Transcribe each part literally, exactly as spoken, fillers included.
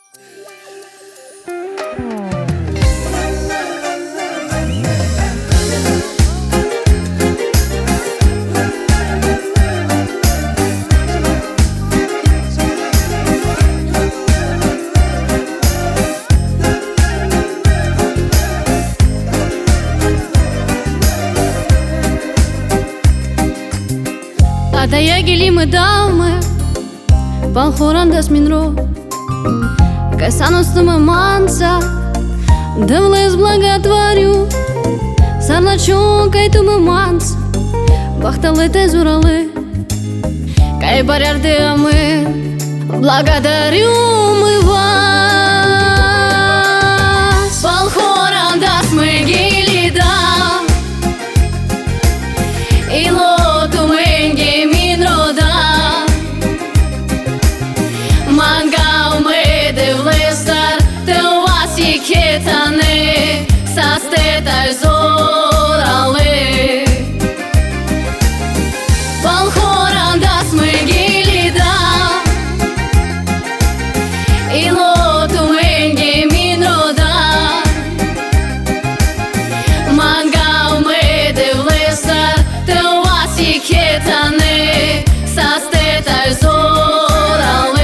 Ata ja gili më dame Pa horan des min ro Ka sa nos të më manca Dë vles благотворю Sa на чон кай të më manca Бахталы te zurалы Кай баряр te мы Благодарю мы вас Пал хоран das мы gili dam И лоту мэнги min roda Mangau me de vlestar Te uvasi ketane Sa stetaj zorale Pal horan das me gili dam I lotu mэнgi min roda Mangau me de vlestar Te uvasi ketane Sa stetaj zorale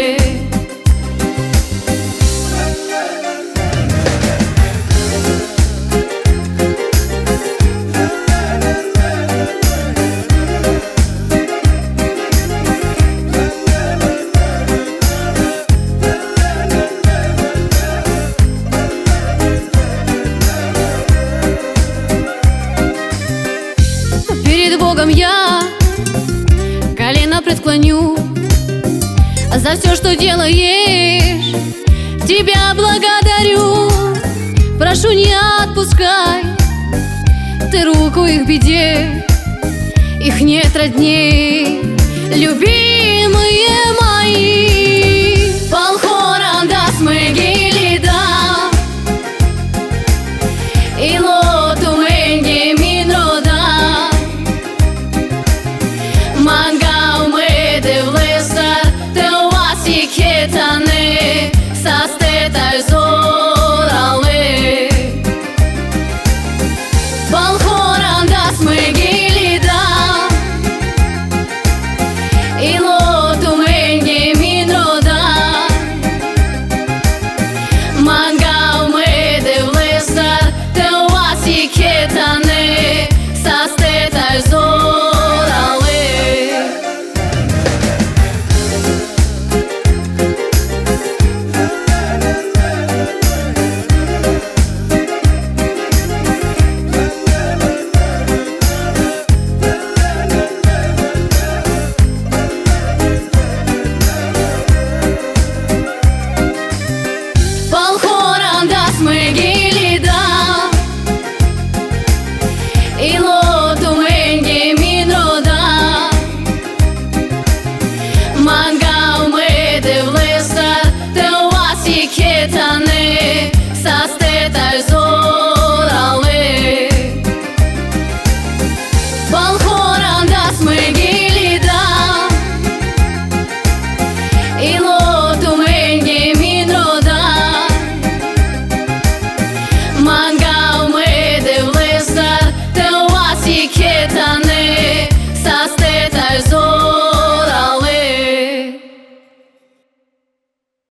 Перед Богом я колено преклоню За все, что делаешь, тебя благодарю. Прошу, не отпускай ты руку их беде, их нет родней, любимые мои.